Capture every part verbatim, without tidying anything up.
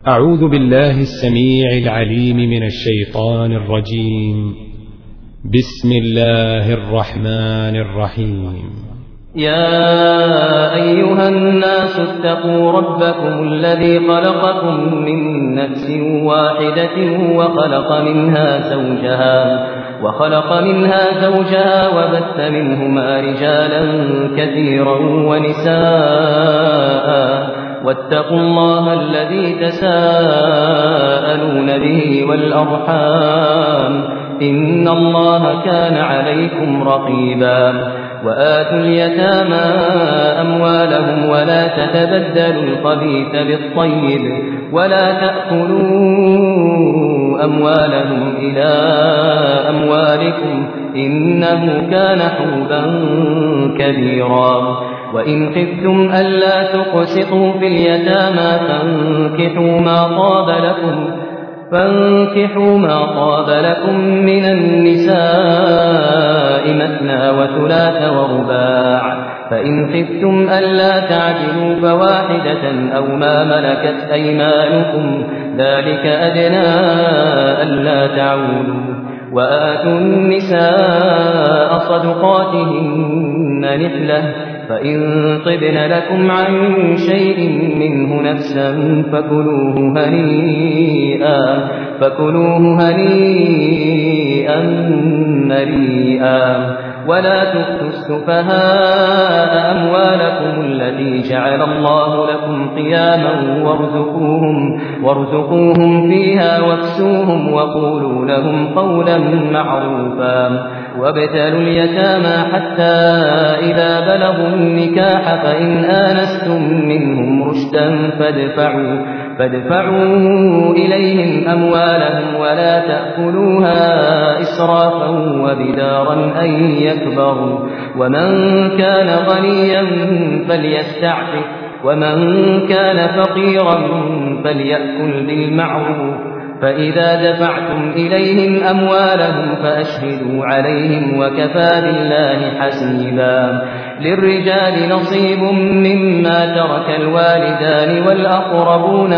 أعوذ بالله السميع العليم من الشيطان الرجيم. بسم الله الرحمن الرحيم. يا أيها الناس اتقوا ربكم الذي خلقكم من نفس واحدة وخلق منها زوجها وخلق منها زوجها وبث منهما رجالا كثيرا ونساء واتقوا الله الذي تساءلون به والأرحام إن الله كان عليكم رقيبا. وآتوا اليتامى أموالهم ولا تتبدلوا الخبيث بالطيب ولا تأكلوا أموالهم إلى أموالكم إنه كان حوبا كبيرا. وإن خفتم ألا تقسطوا في اليتامى فانكحوا ما طاب لكم فانكحوا ما طاب لكم من النساء مثنى وثلاث ورباع، فإن خفتم ألا تعدلوا فواحدة أو ما ملكت أيمانكم ذلك أدنى ألا تعولوا. وآتوا النساء صدقاتهن نحلة، فإن طبن لكم عن شيء منه نفسا فكلوه هنيئا فكلوه هنيئا مريئا. ولا تؤتوا السفهاء أموالكم التي جعل الله لكم قياما وارزقوهم, وارزقوهم فيها واكسوهم وقولوا لهم قولا معروفا. وابتلوا اليتامى حتى إذا بلغوا النكاح فإن آنستم منهم رشدا فادفعوا, فادفعوا إليهم أموالهم ولا تأكلوها إسرافا وبدارا أن يكبروا. ومن كان غنيا فليستعفف ومن كان فقيرا فليأكل بالمعروف. فإذا دفعتم إليهم أموالهم فأشهدوا عليهم وكفى بالله حسيبا. للرجال نصيب مما ترك الوالدان والأقربون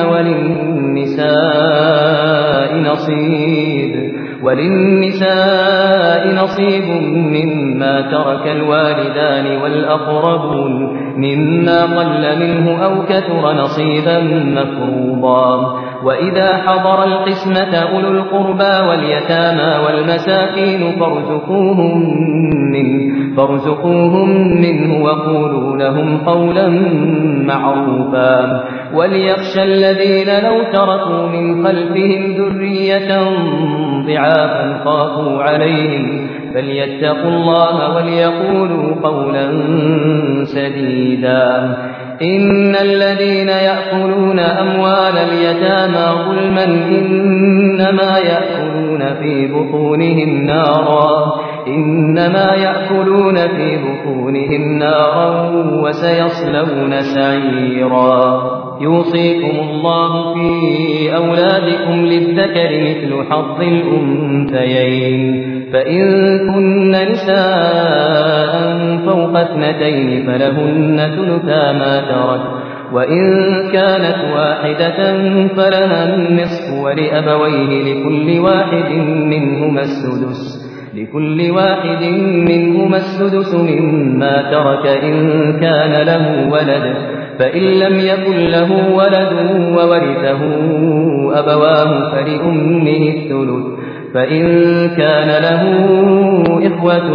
وللنساء نصيب وللنساء نصيب مما ترك الوالدان والأقربون مما قل منه أو كثر نصيبا مفروضا. وإذا حضر القسمة أولو القربى واليتامى والمساكين فارزقوهم منه, فارزقوهم منه وقولوا لهم قولا معروفا. وليخشى الذين لو تركوا من خلفهم ذرية ضعافا خافوا عليهم فليتقوا الله وليقولوا قولا سديدا. إن الذين يأكلون أموال اليتامى ظلما إنما يأكلون في بطونهم نارا إنما يأكلون في بطونهم نارا وسيصلون سعيرا. يوصيكم الله في أولادكم للذكر مثل حظ الأنثيين، فإن كن نساء فوق اثنتين فلهن ثلثا ما ترك، وإن كانت واحدة فلها النصف ولأبويه لكل واحد منهما السدس لكل واحد منهما السدس مما ترك إن كان له ولد، فإن لم يكن له ولد وورثه أبواه فلأمه الثلث، فإن كان له إخوة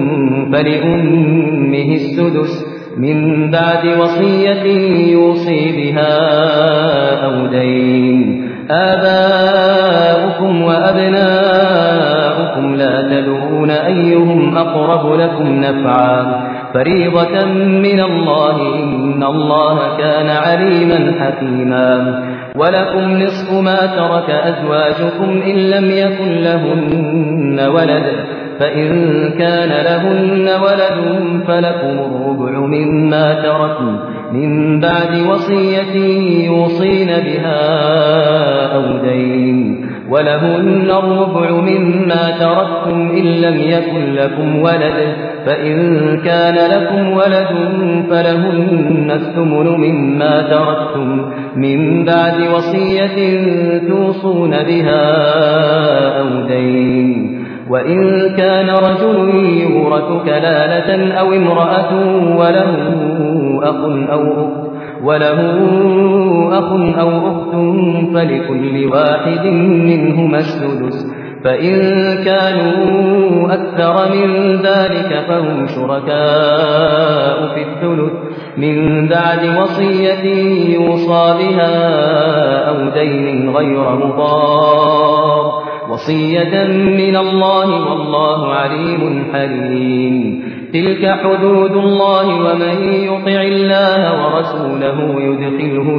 فلأمه السدس من بعد وصية يوصي بها أو دين. آباؤكم وأبناؤكم لا تدرون أيهم أقرب لكم نفعا فريضة من الله إن الله كان عليما حكيما. ولكم نصف ما ترك أزواجكم إن لم يكن لهن ولد، فإن كان لهن ولد فلكم الربع مما تركن من بعد وصية يوصين بها أو دين. ولهن الربع مما تركتم إن لم يكن لكم ولد فإن كان لكم ولد فلهن الثمن مما تركتم من بعد وصية توصون بها أو دين وإن كان رجل يورث كلالة أو امرأة وله أخ أو أخت وله أخ أو أخت فلكل واحد منهما السدس فإن كانوا أكثر من ذلك فهم شركاء في الثلث من بعد وصية يوصى بها أو دين غير مضار وصية من الله والله عليم حليم تلك حدود الله ومن يطع الله ورسوله يدخله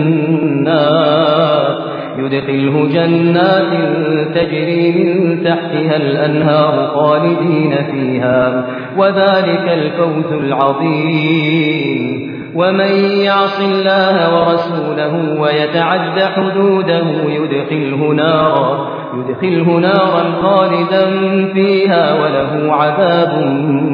جنات يدخله جنات تجري من تحتها الأنهار خالدين فيها وذلك الفوز العظيم ومن يعص الله ورسوله ويتعد حدوده يدخله نارا يدخله نارا خالدا فيها وله عذاب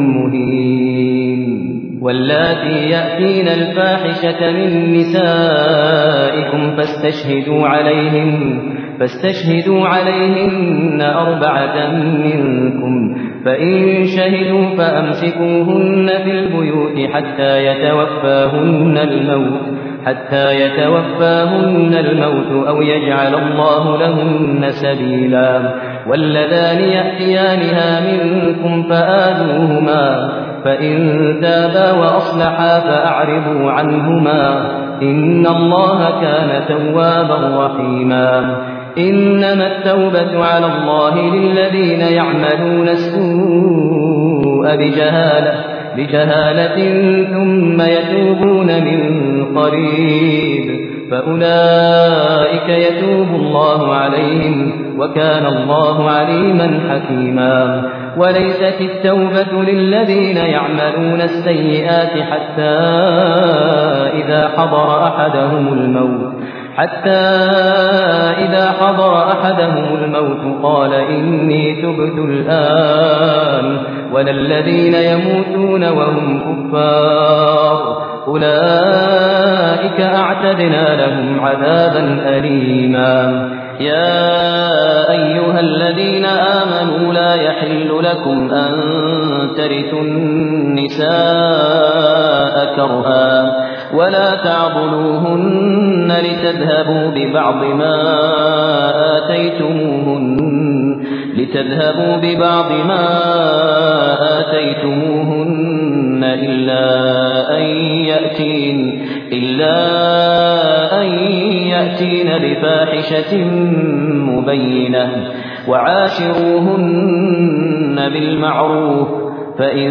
مهين واللاتي يأتين الفاحشة من نسائكم فاستشهدوا عليهن فاستشهدوا عليهن أربعة منكم فإن شهدوا فأمسكوهن في البيوت حتى يتوفاهن الموت حتى يتوفاهن الموت أو يجعل الله لهن سبيلا واللذان يأتيانها منكم فآذوهما فإن تابا وأصلحا فأعرضوا عنهما إن الله كان توابا رحيما إنما التوبة على الله للذين يعملون السوء بجهالة بجهالة ثم يتوبون من قريب فأولئك يتوب الله عليهم وكان الله عليما حكيما وليست التوبة للذين يعملون السيئات حتى إذا حضر أحدهم الموت حتى إذا حضر أحدهم الموت قال إني تبت الآن ولا الذين يموتون وهم كفار أولئك أعتدنا لهم عذابا أليما يا أيها الذين آمنوا لا يحل لكم أن ترثوا النساء كرها ولا تعضلوهن لتذهبوا ببعض ما آتيتموهن لتذهبوا ببعض ما آتيتموهن إلا أن يأتين إلا أن يأتين بفاحشة مبينة وعاشروهن بالمعروف فإن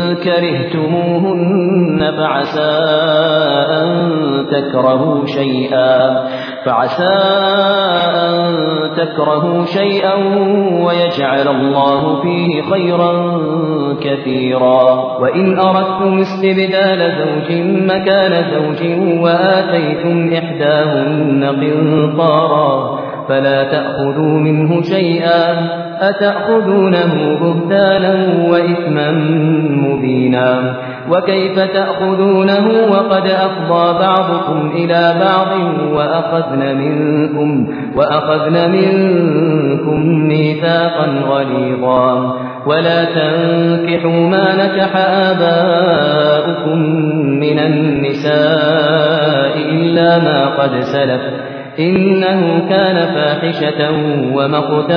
كرهتموهن فعسى أن تكرهوا شيئا فعسى أن تكرهوا شيئا ويجعل الله فيه خيرا كثيرا وإن أردتم استبدال زوج مكان زوج وآتيتم إحداهن قنطارا فلا تأخذوا منه شيئا أتأخذونه بهتانا وإثما مبينا وكيف تأخذونه وقد أفضى بعضكم إلى بعض وأخذن منكم, وأخذن منكم ميثاقا غليظا ولا تنكحوا ما نكح آباؤكم من النساء إلا ما قد سلف إنه كان فاحشة ومقتا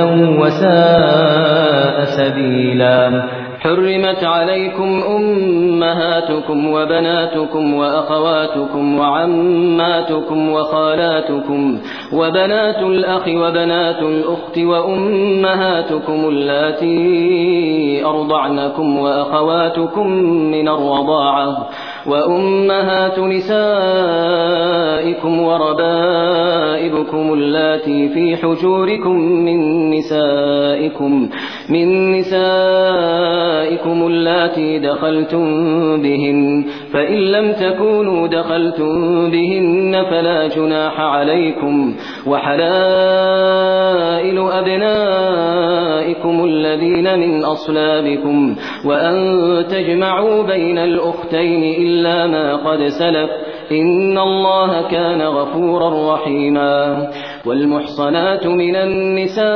وساء سبيلا حرمت عليكم أمهاتكم وبناتكم وأخواتكم وعماتكم وخالاتكم وبنات الأخ وبنات الأخت وأمهاتكم اللاتي أرضعنكم وأخواتكم من الرضاعة وأمهات نسائكم وربائبكم أمهاتكم اللاتي في حجوركم من نسائكم من نسائكم اللاتي دخلتم بهن فإن لم تكونوا دخلتم بهن فلا جناح عليكم وحلائل أبنائكم الذين من أصلابكم وأن تجمعوا بين الأختين إلا ما قد سلف إن الله كان غفورا رحيما والمحصنات من النساء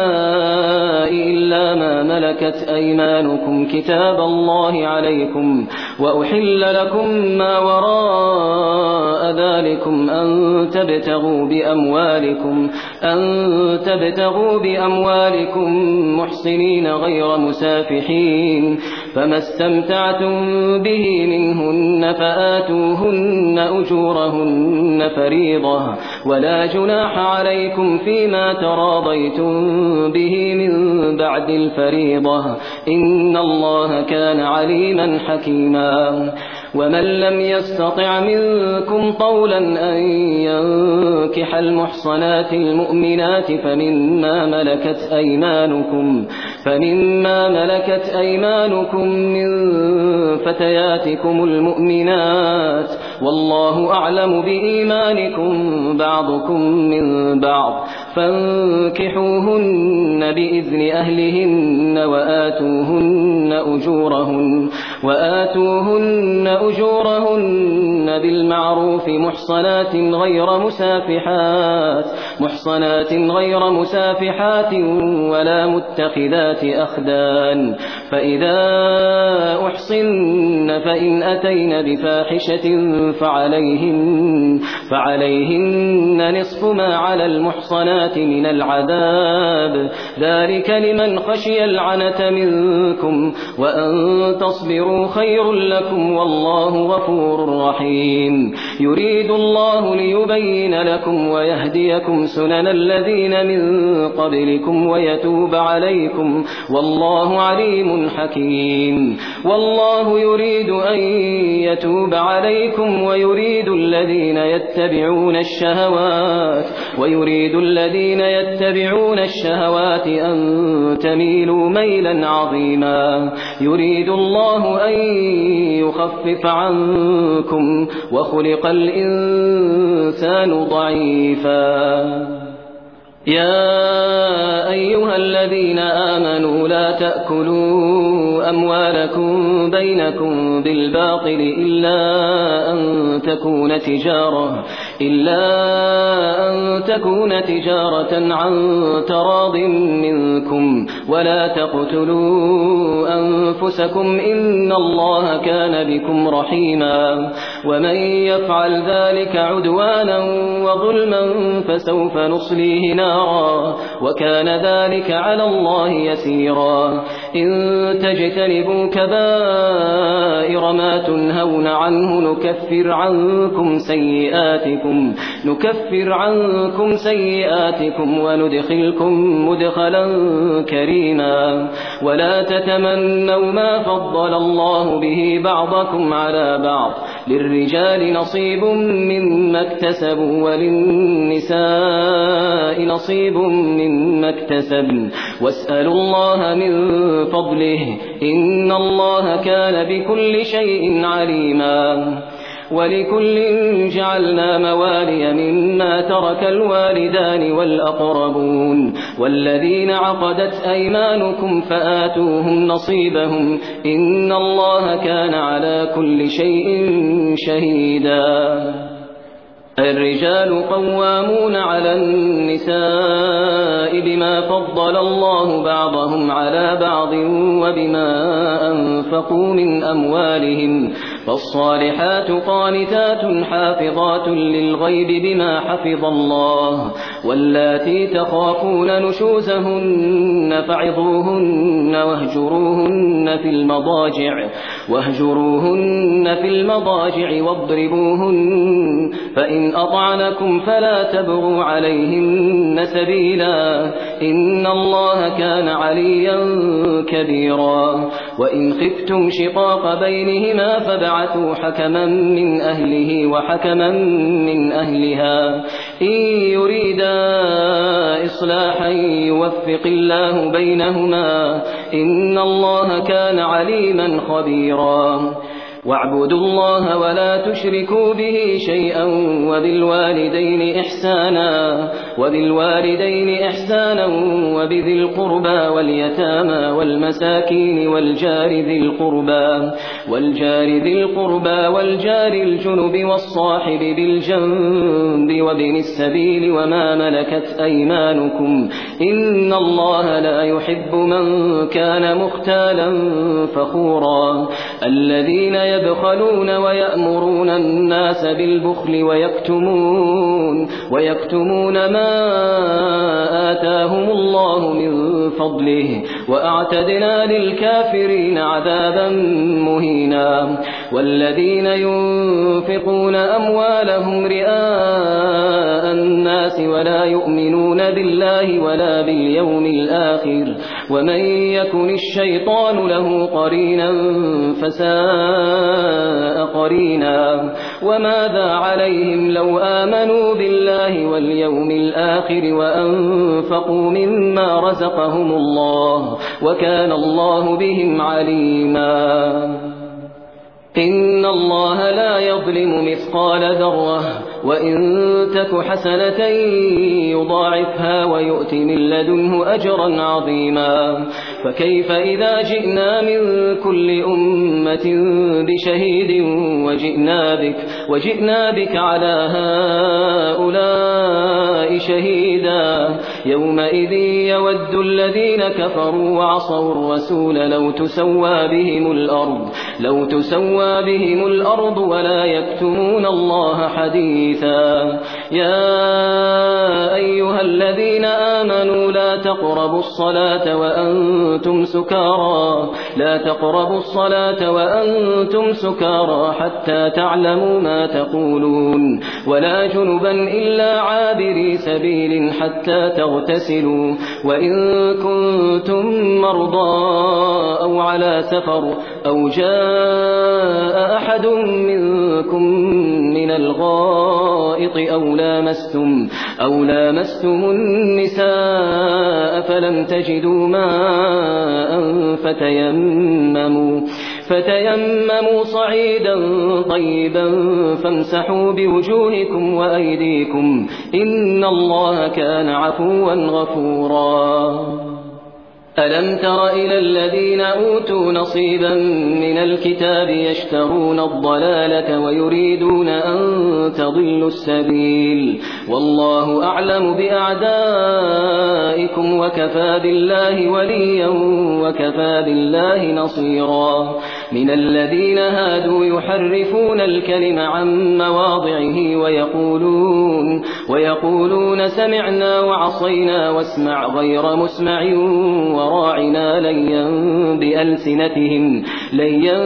إلا ما ملكت أيمانكم كتاب الله عليكم وأحل لكم ما وراء ذلكم أن تبتغوا بأموالكم أن تبتغوا بأموالكم محصنين غير مسافحين فما استمتعتم به منهن فآتوهن أجورهن فريضة ولا جناح عليكم فيما تراضيتم به من بعد الفريضة إن الله كان عليما حكيما ومن لم يستطع منكم طولا أن ينكح المحصنات المؤمنات فمما ملكت أيمانكم فمما ملكت أيمانكم من فتياتكم المؤمنات والله أعلم بإيمانكم بعضكم من بعض فانكحوهن بإذن أهلهن وآتوهن أجورهن وآتوهن أجورهن بالمعروف محصنات غير مسافحات محصنات غير مسافحات ولا متخذات أخدان فإذا أحصن فإن أتين بفاحشة فعليهن فعليهن نصف ما على المحصنات من العذاب ذلك لمن خشي العنة منكم وأن تصبروا خير لكم والله غفور رحيم يريد الله ليبين لكم ويهديكم سنن الذين من قبلكم ويتوب عليكم والله عليم حكيم والله يريد أن يتوب عليكم ويريد الذين يتبعون الشهوات ويريد الذين يتبعون الشهوات أن تميلوا ميلا عظيما يريد الله أن يخفف عنكم وخلق الإنسان ضعيفا يا أيها الذين آمنوا لا تأكلوا أموالكم بينكم بالباطل إلا أن تكون تجارة إلا أن تكون تجارة عن تراض منكم ولا تقتلوا أنفسكم إن الله كان بكم رحيما ومن يفعل ذلك عدوانا وظلما فسوف نصليه نارا وكان ذلك على الله يسيرا إن تجتنبوا كبائر ما تنهون عنه نكفر عنكم سيئاتكم نكفر عنكم سيئاتكم وندخلكم مدخلا كريما ولا تتمنوا ما فضل الله به بعضكم على بعض للرجال نصيب مما اكتسبوا وللنساء نصيب مما اكتسبن واسألوا الله من فضله إن الله كان بكل شيء عليما ولكل جعلنا موالي مما ترك الوالدان والأقربون والذين عقدت أيمانكم فآتوهم نصيبهم إن الله كان على كل شيء شهيدا الرجال قوامون على النساء بما فضل الله بعضهم على بعض وبما أنفقوا من أموالهم فالصالحات قانتات حافظات للغيب بما حفظ الله واللاتي تخافون نشوزهن فعظوهن واهجروهن في المضاجع واهجروهن في المضاجع واضربوهن فإن أطعنكم فلا تبغوا عليهن سبيلا إن الله كان عليا كبيرا وإن خفتم شقاق بينهما فابعثوا حكما من أهله وحكما من أهلها إن يريدا إصلاحا يوفق الله بينهما إن الله كان عليما خبيرا واعبدوا الله ولا تشركوا به شيئا وبالوالدين إحسانا وبالوالدين إحسانا وبذي القربى واليتامى والمساكين والجار ذي القربى والجار ذي القربى والجار الجنب والصاحب بالجنب وابن السبيل وما ملكت أيمانكم إن الله لا يحب من كان مختالا فخورا الذين يبخلون ويأمرون الناس بالبخل ويكتمون ويكتمون ما آتاهم الله من فضله وأعتدنا للكافرين عذابا مهينا والذين ينفقون أموالهم رئاء الناس ولا يؤمنون بالله ولا باليوم الآخر ومن يكن الشيطان له قرينا فساء قرينا وماذا عليهم لو آمنوا بالله واليوم الآخر وأنفقوا مما رزقهم الله وكان الله بهم عليما إن الله لا يظلم مثقال ذرة وإن تك حسنة يضاعفها ويؤت من لدنه أجرا عظيما فكيف إذا جئنا من كل أمة بشهيد وجئنا بك, وجئنا بك على هؤلاء شهيدا يومئذ يود الذين كفروا وعصوا الرسول لو تسوى بهم الأرض لو تسوى بهم الأرض ولا يكتمون الله حديثا يا أيها الذين آمنوا لا تقربوا الصلاة وأنتم سكارى لا تقربوا الصلاة وأنتم سكارى حتى تعلموا ما تقولون ولا جنبا إلا عابري سبيل حتى تغتسلوا وإن كنتم مرضى أو على سفر أو جاء أحد منكم من الغائط أو لامستم, أو لامستم النساء فلم تجدوا ماء فتيمموا, فتيمموا صعيدا طيبا فامسحوا بوجوهكم وأيديكم إن الله كان عفوا غفورا ألم تر إلى الذين أوتوا نصيبا من الكتاب يشترون الضلالة ويريدون أن تضلوا السبيل والله أعلم بأعدائكم وكفى بالله وليا وكفى بالله نصيرا من الذين هادوا يحرفون الكلم عن مواضعه ويقولون, ويقولون سمعنا وعصينا واسمع غير مسمع وراعنا ليا بألسنتهم, ليا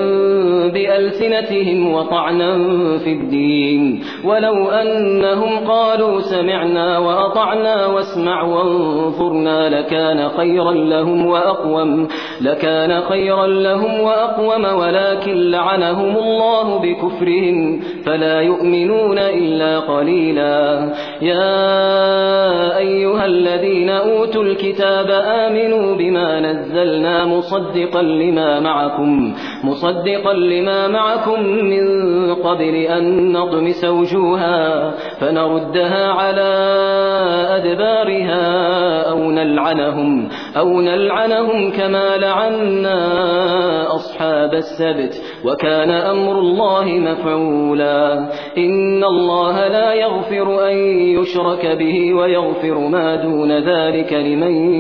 بألسنتهم وطعنا في الدين ولو أنهم قالوا سمعنا وأطعنا واسمع وانظرنا لكان خيرا لهم وأقوم, لكان خيرا لهم وأقوم ولكن لعنهم الله بكفرهم فلا يؤمنون إلا قليلا يا أيها الذين أوتوا الكتاب آمنوا بما نزلنا مصدقا لما معكم مصدقا لما معكم من قبل أن نطمس وجوها فنردها على أدبارها أو نلعنهم أو نلعنهم كما لعنا أصحاب السبت وكان أمر الله مفعولا إن الله لا يغفر أن يشرك به ويغفر ما دون ذلك لمن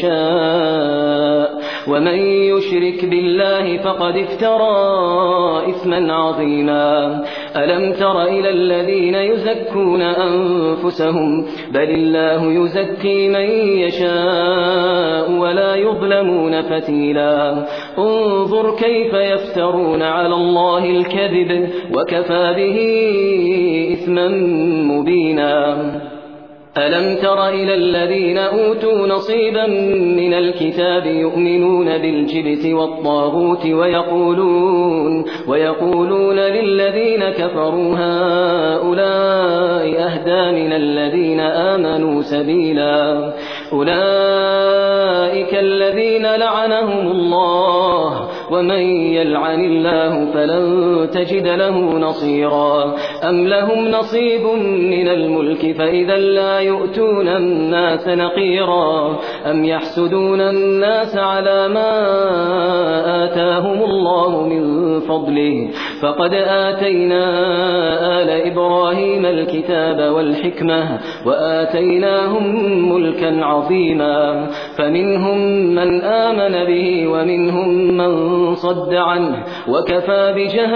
يشاء ومن يشرك بالله فقد افترى إثما عظيما ألم تر إلى الذين يزكون أنفسهم بل الله يزكي من يشاء ولا يظلمون فتيلا انظر كيف يفترون على الله الكذب وكفى به إثما مبينا ألم تر إلى الذين أوتوا نصيبا من الكتاب يؤمنون بالجبت والطاغوت ويقولون, ويقولون للذين كفروا هؤلاء أهدى من الذين آمنوا سبيلا أولئك الذين لعنهم الله ومن يلعن الله فلن تجد له نصيرا أم لهم نصيب من الملك فإذا لا يؤتون الناس نقيرا أم يحسدون الناس على ما آتاهم الله من فضله فقد آتينا آل إبراهيم الكتاب والحكمة وآتيناهم ملكا عظيما فمنهم من آمن به ومنهم من صد عنه وكفى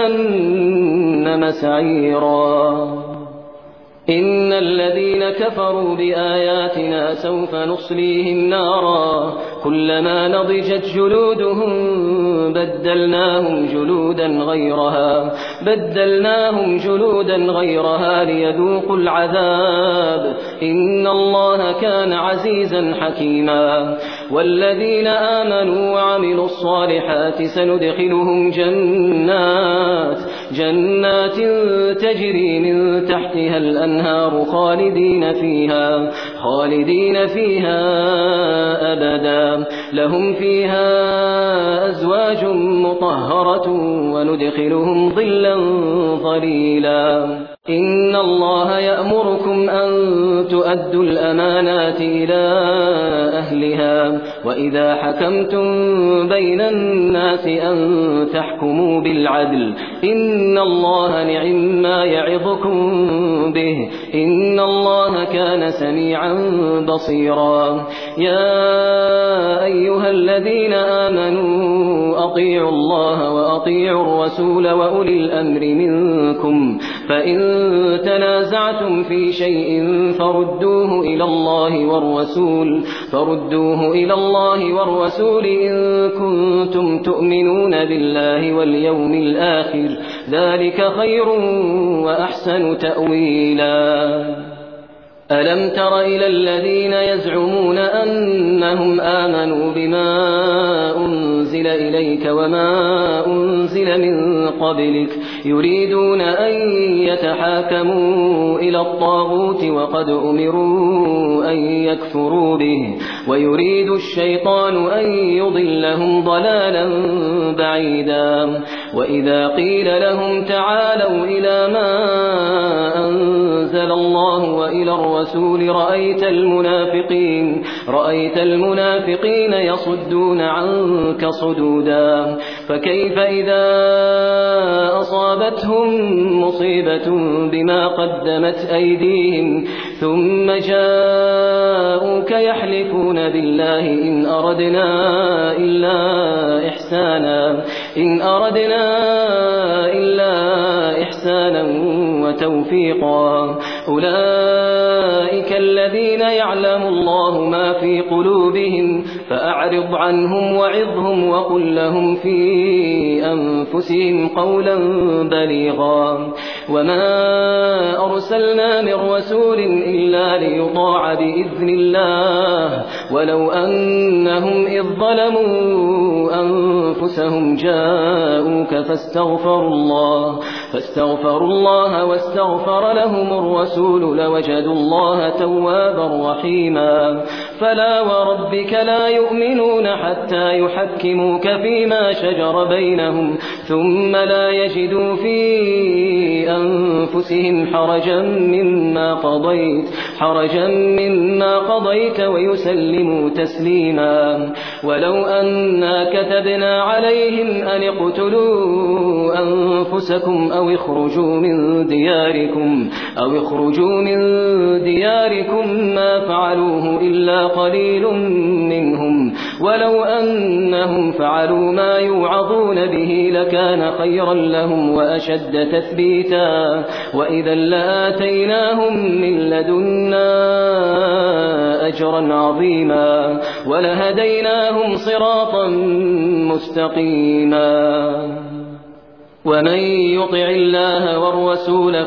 بجهنم سعيرا إن الذين كفروا بآياتنا سوف نصليهم نارا كلما نضجت جلودهم بدلناهم جلودا غيرها بدلناهم جلودا غيرها ليذوقوا العذاب إن الله كان عزيزا حكيما والذين آمنوا وعملوا الصالحات سندخلهم جنات جنات تجري من تحتها الأنهار خالدين فيها خالدين فيها أبدا لهم فيها أزواج مطهرة وندخلهم ظلا ظليلا إن الله يأمركم أن تؤدوا الأمانات إلى أهلها وإذا حكمتم بين الناس أن تحكموا بالعدل إن الله نعم ما يعظكم به إن الله كان سميعا بصيرا يا أيها الذين آمنوا أطيعوا الله وأطيعوا الرسول وأولي الأمر منكم فإن تنازعتم في شيء فردوه إلى الله والرسول فردوه إلى الله والرسول إن كنتم تؤمنون بالله واليوم الآخر ذلك خير وأحسن تأويلا ألم تر إلى الذين يزعمون أنهم آمنوا بما أنزل إليك وما أنزل من قبلك يريدون أن يتحاكموا إلى الطاغوت وقد أمروا أن يكفروا به ويريد الشيطان أن يضلهم ضلالا بعيدا وإذا قيل لهم تعالوا إلى ما أنزل الله وإلى الرسول رأيت المنافقين رأيت المنافقين يصدون عنك صدودا فكيف إذا أصابتهم مصيبة بما قدمت أيديهم ثم جاءوك يحلفون بالله إن أردنا إلا إحسانا إن أردنا إلا إحسانا وتوفيقا أولئك الذين يعلم الله ما في قلوبهم فأعرض عنهم وعظهم وقل لهم في أنفسهم قولا بليغا وما أرسلنا من رسول إلا ليطاع بإذن الله ولو أنهم إذ ظلموا أنفسهم جاءوك فاستغفروا الله فاستغفروا الله واستغفر لهم الرسول لوجدوا الله توابا رحيما فلا وربك لا يؤمنون حتى يحكموك فيما شجر بينهم ثم لا يجدوا في أنفسهم حرجا مما قضيت حرجا مما قضيت ويسلموا تسليما ولو أنا كتبنا عليهم أن اقتلوا أنفسكم أو اخرجوا من دياركم أو اخرجوا من دياركم ما فعلوه إلا قليل منهم ولو أنهم فعلوا ما يوعظون به لكان خيرا لهم وأشد تثبيتا وإذا لآتيناهم من لدنا أجرا عظيما ولهديناهم صراطا مستقيما ومن يطع الله والرسول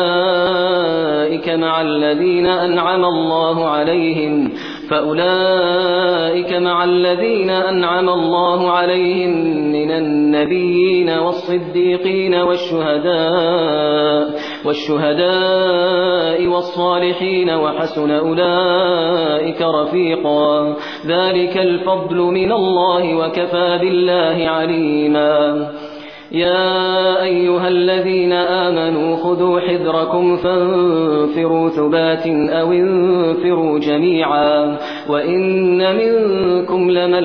فأولئك مع الذين أنعم الله عليهم فأولئك مع الذين أنعم الله عليهم من النبيين والصديقين والشهداء والشهداء والصالحين وحسن أولئك رفيقا ذلك الفضل من الله وكفى بالله عليما يا أيها الذين آمنوا خذوا حذركم فانفروا ثبات أو انفروا جميعا وإن منكم لمن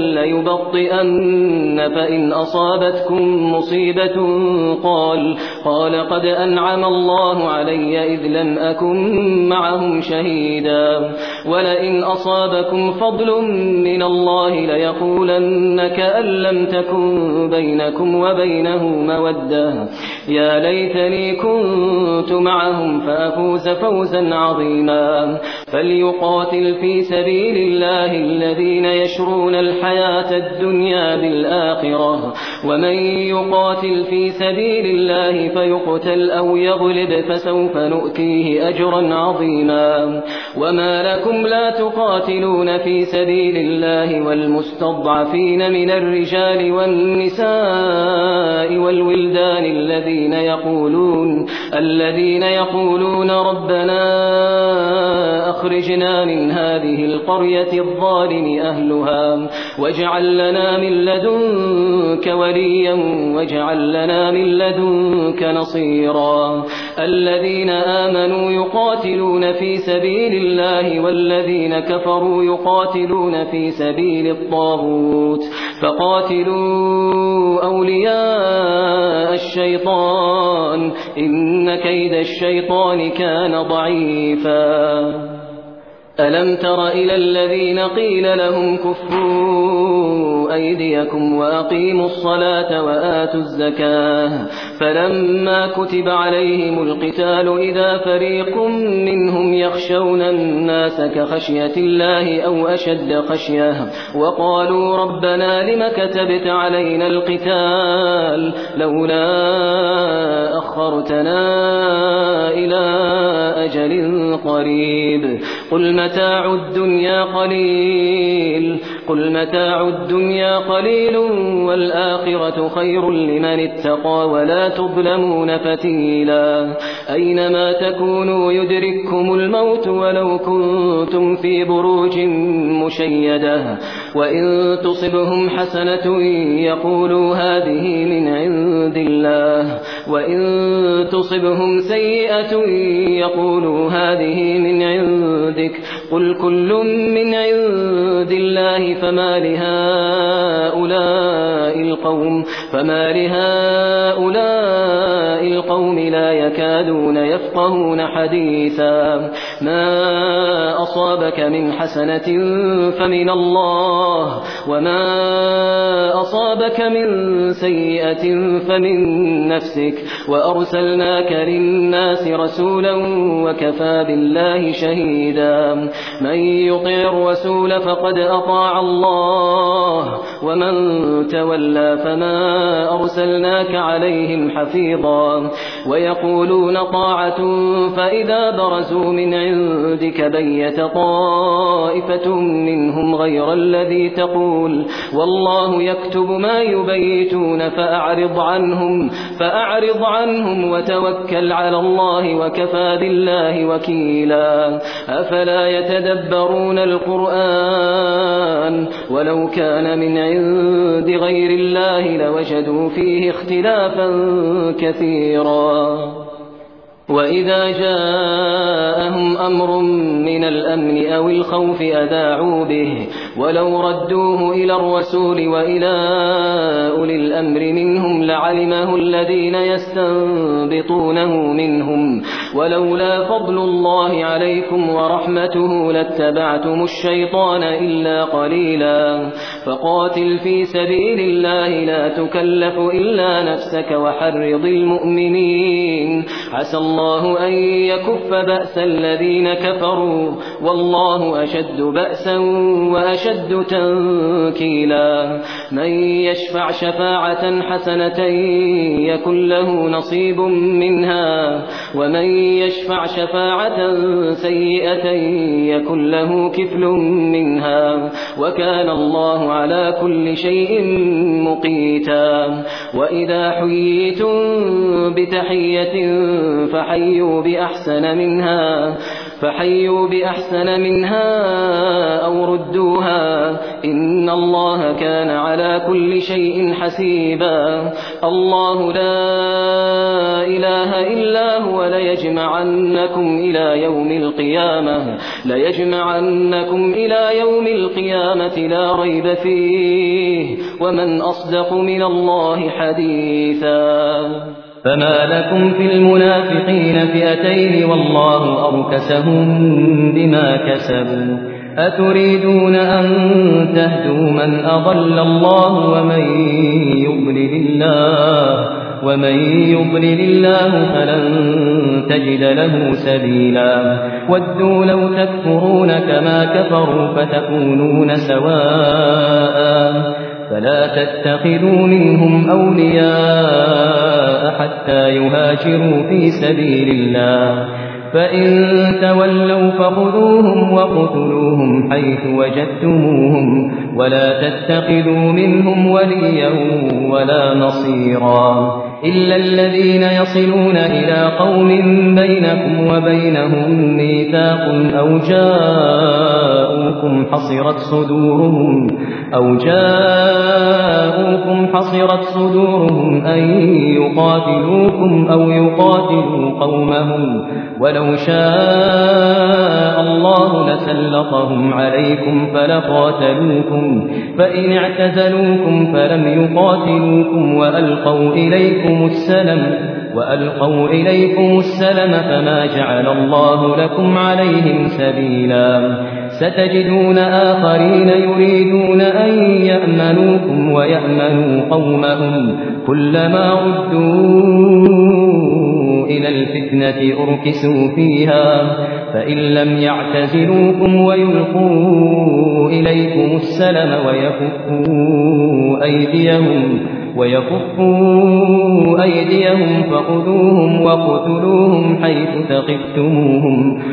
ليبطئن فإن أصابتكم مصيبة قال قال قد أنعم الله علي إذ لم أكن معهم شهيدا ولئن أصابكم فضل من الله ليقولن كأن لم تكن بينكم وبينه مودة يا ليتني كنت معهم فأفوز فوزا عظيما فليقاتل في سبيل الله الذين يشرون الحياة الدنيا بالآخرة ومن يقاتل في سبيل الله فيقتل أو يغلب فسوف نؤتيه أجرا عظيما وما لكم لا تقاتلون في سبيل الله والمستضعفين من الرجال والنساء والولدان الذين يقولون الذين يقولون ربنا أخرجنا من هذه القرية الظالم أهلها واجعل لنا من لدنك وليا واجعل لنا من لدنك نصيرا الذين آمنوا يقاتلون في سبيل الله والذين كفروا يقاتلون في سبيل الطاغوت فقاتلوا أولياء الشيطان إن كيد الشيطان كان ضعيفا ألم تر إلى الذين قيل لهم كفوا أيديكم وأقيموا الصلاة وآتوا الزكاة فلما كتب عليهم القتال إذا فريق منهم يخشون الناس كخشية الله أو أشد خشية وقالوا ربنا لم كتبت علينا القتال لولا أخرتنا إلى أجل قريب قل متاع الدنيا قليل قل متاع الدنيا قليل والآخرة خير لمن اتقى ولا تظلمون فتيلا أينما تكونوا يدرككم الموت ولو كنتم في بروج مشيدة وإن تصبهم حسنة يقولوا هذه من عند الله وإن تصبهم سيئة يقولوا هذه من عندك قل كل من عند الله فما لهؤلاء القوم فما لهؤلاء القوم لا يكادون يفقهون حديثا ما أصابك من حسنة فمن الله وما أصابك من سيئة فمن نفسك وأرسلناك للناس رسولا وكفى بالله شهيدا من يطع الرسول فقد أطاع الله ومن تولى فما أرسلناك عليهم حفيظا ويقولون طاعة فإذا برزوا من عندك بيت طائفة منهم غير الذي تقول والله يكتب ما يبيتون فأعرض عنهم فأعرض عنهم وتوكل على الله وكفى بالله وكيلا أفلا يتدبرون القرآن ولو كان من عند غير الله لوجدوا فيه اختلافا كثيرا وإذا جاءهم أمر من الأمن أو الخوف أذاعوا به ولو ردوه إلى الرسول وإلى أولي الأمر منهم لعلمه الذين يستنبطونه منهم ولولا فضل الله عليكم ورحمته لاتبعتم الشيطان إلا قليلا فقاتل في سبيل الله لا تكلف إلا نفسك وحرض المؤمنين عسى الله الله أن يكف بأس الذين كفروا والله أشد بأسا وأشد تنكيلا من يشفع شفاعة حسنة يكن له نصيب منها ومن يشفع شفاعة سيئة يكن له كفل منها وكان الله على كل شيء مقيتا وإذا حييتم بتحية فحيوا بأحسن منها فحيوا بأحسن منها أو ردوها إن الله كان على كل شيء حسيبا الله لا إله إلا هو ليجمعنكم إلى يوم القيامة ليجمعنكم إلى يوم القيامة لا ريب فيه ومن أصدق من الله حديثا فما لكم في المنافقين فئتين والله أركسهم بما كسبوا أتريدون أن تهدوا من أضل الله ومن يضلل الله ومن يضلل الله فلن تجد له سبيلا ودوا لو تكفرون كما كفروا فتكونون سواء فلا تتخذوا منهم أولياء حتى يهاجروا في سبيل الله فإن تولوا فخذوهم وقتلوهم حيث وجدتموهم ولا تتخذوا منهم وليا ولا نصيرا إلا الذين يصلون إلى قوم بينكم وبينهم ميثاق أو جاءوكم حصرت صدورهم أو جاءوكم حصرت صدورهم أن يقاتلوكم أو يقاتلوا قومهم ولو شاء الله لسلطهم عليكم فلقاتلوكم فإن اعتزلوكم فلم يقاتلوكم وألقوا إليكم السلم وألقوا إليكم السلم فما جعل الله لكم عليهم سبيلا ستجدون آخرين يريدون أن يأمنوكم ويأمنوا قومهم كلما ردوا إلى الفتنة أركسوا فيها فإن لم يعتزلوكم ويلقوا إليكم السلم ويكفوا أيديهم ويكفوا أيديهم فخذوهم وقتلوهم حيث ثقفتموهم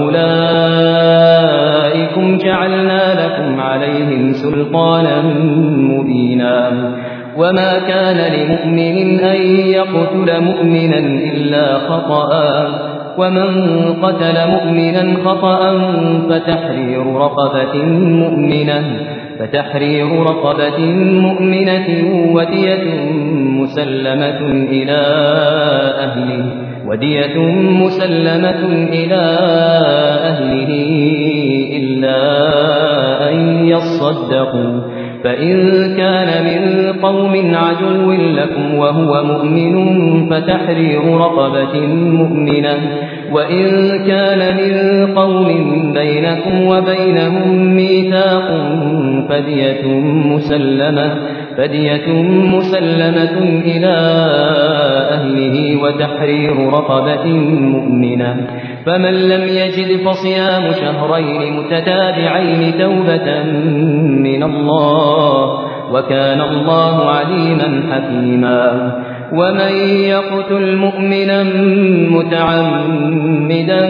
وأولئكم جعلنا لكم عليهم سلطانا مبينا وما كان لمؤمن أن يقتل مؤمنا إلا خطأ ومن قتل مؤمنا خطأ فتحرير رقبة مؤمنة فتحرير رقبة مؤمنة ودية مسلمة إلى أهله ودية مسلمة إلى أهله إلا أن يصدقوا فإن كان من قوم عدو لكم وهو مؤمن فتحرير رقبة مؤمنة وإن كان من قوم بينكم وبينهم ميثاق فدية مسلمة فدية مسلمة إلى أهله وتحرير رقبة مؤمنة فمن لم يجد فصيام شهرين متتابعين توبة من الله وكان الله عليما حكيما ومن يقتل مؤمنا متعمدا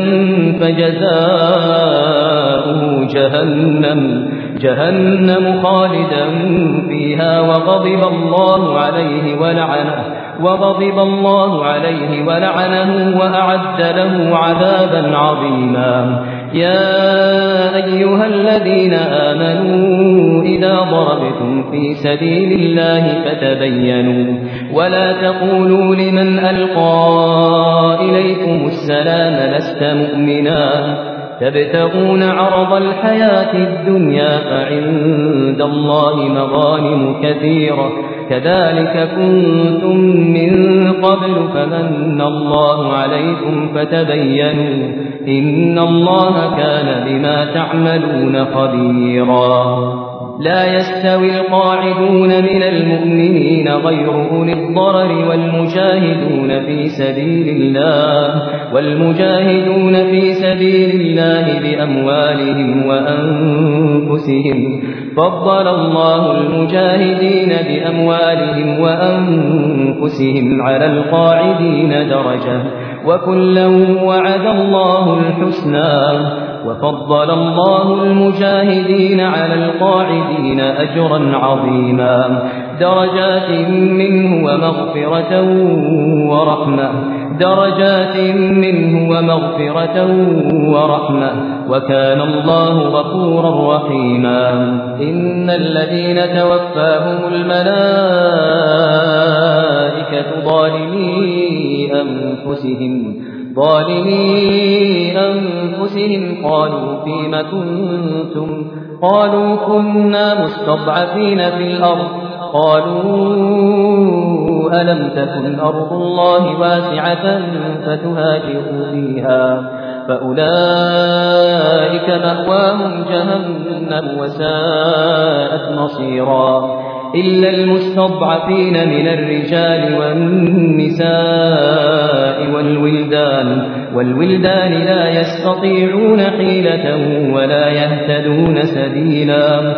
فجزاؤه جهنم جهنم خالدا فيها وغضب الله عليه ولعنه وغضب الله عليه ولعنه وأعد له عذابا عظيما يا أيها الذين آمنوا إذا ضربتم في سبيل الله فتبينوا ولا تقولوا لمن ألقى إليكم السلام لست مؤمنا تبتغون عرض الحياة الدنيا فعند الله مغانم كثيرة كذلك كنتم من قبل فمن الله عليكم فتبينوا إن الله كان بما تعملون خبيرا لا يستوي القاعدون من المؤمنين غير أولي الضرر والمجاهدون في سبيل الله والمجاهدون في سبيل الله بأموالهم وأنفسهم فضل الله المجاهدين بأموالهم وأنفسهم على القاعدين درجة وكلا وعد الله الحسنى وفضل الله المجاهدين على القاعدين أجرا عظيما درجات منه ومغفرة ورحمة درجات منه ومغفرة ورحمة وكان الله غفورا رحيما إن الذين توفاهم الملائكة ظالمي أنفسهم ظالمي أنفسهم قالوا فيم كنتم قالوا كنا مستضعفين في الأرض قالوا ألم تكن أرض الله واسعة فتهاجروا فيها فأولئك مأواهم جهنم وساءت مصيرا إلا المستضعفين من الرجال والنساء والولدان والولدان لا يستطيعون حيلة ولا يهتدون سبيلا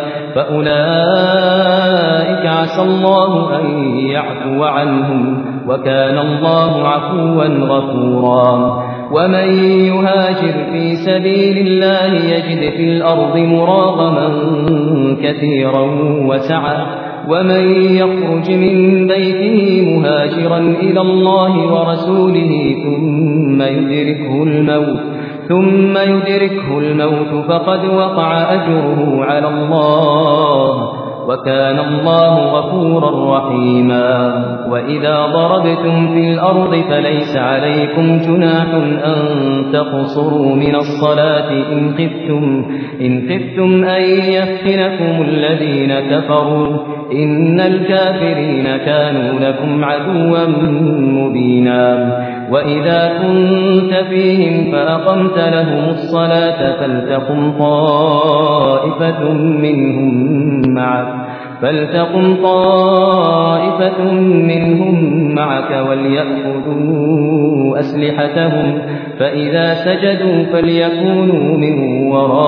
فأولئك عسى الله أن يعفو عنهم وكان الله عفوا غفورا ومن يهاجر في سبيل الله يجد في الأرض مراغما كثيرا وسعة ومن يخرج من بيته مهاجرا إلى الله ورسوله ثم يدركه الموت ثم يدركه الموت فقد وقع أجره على الله وكان الله غفورا رحيما وإذا ضربتم في الأرض فليس عليكم جناح أن تقصروا من الصلاة إن خفتم, إن خفتم أن يفتنكم الذين كفروا إن الكافرين كانوا لكم عدوا مبينا وإذا كنت فيهم فأقمت لهم الصلاة فلتقم طائفة منهم معك فلتقم طائفة منهم معك وليأخذوا أسلحتهم فإذا سجدوا فليكونوا من